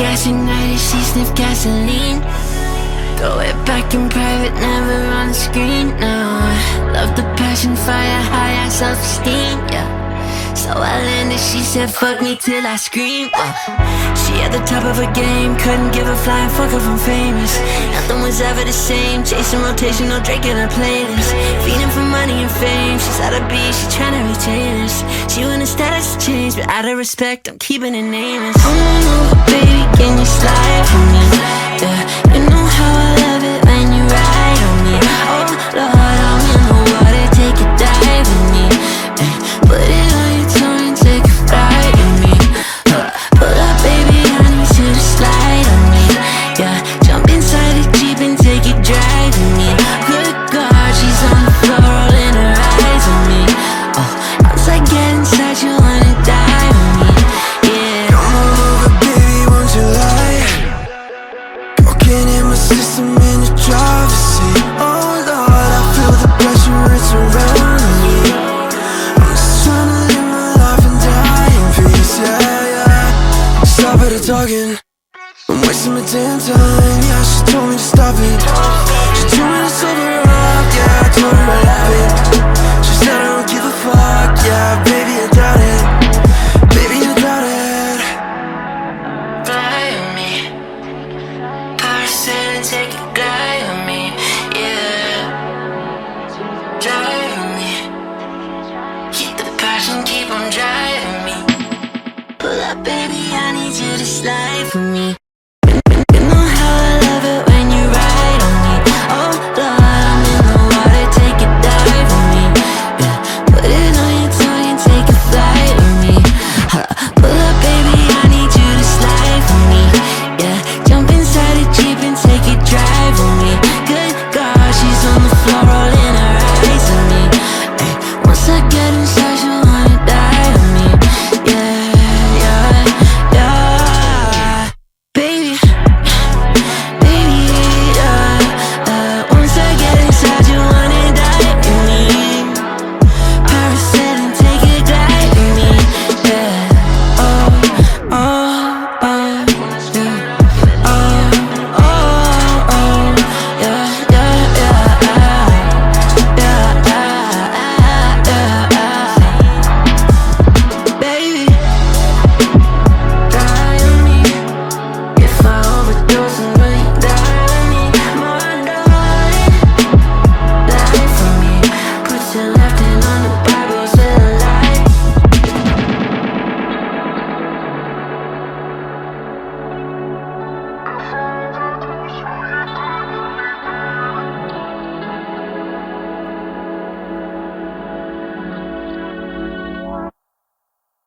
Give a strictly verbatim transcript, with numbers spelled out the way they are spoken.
gas ignited, she sniff gasoline. Throw it back in private, never on the screen, no. Love the passion, fire, high ass self-esteem, yeah. So I landed, she said fuck me till I scream, uh. She at the top of her game, couldn't give a flying fuck if I'm famous. Nothing was ever the same, chasing rotation, no Drake in her playlist. Feeding for money and fame, she's out of beat, she tryna retain us. She want a status to change, but out of respect, I'm keeping it nameless. Oh no, baby, can you slide for me? Yeah, you know how I love it when you ride on me. Oh Lord, I'm in the water, take a dive with me. Ay, put it on your tongue and take a flight with me. uh, Pull up, baby, I need you to slide on me. Yeah, jump inside the Jeep and take a drive with me. Good God, she's on the floor, rolling her eyes on me. Oh, once I get inside, you wanna die with me. Yeah. Come on over, baby, won't you lie? Walking in my system in the driver's seat. Oh Lord, I feel the pressure, it's surrounding me. I'm just tryna live my life and die in peace, yeah, yeah. Stop it, I'm talking, I'm wasting my damn time. Yeah, she told me to stop it. She told me to sober up, yeah, I told her I love it. She said I don't give a fuck, yeah, baby, I doubt it. Baby, I doubt it. Fly with me, person and take a glide with me, yeah. Drive with me, keep the passion, keep on driving me. Pull up, baby, I need you to slide for me.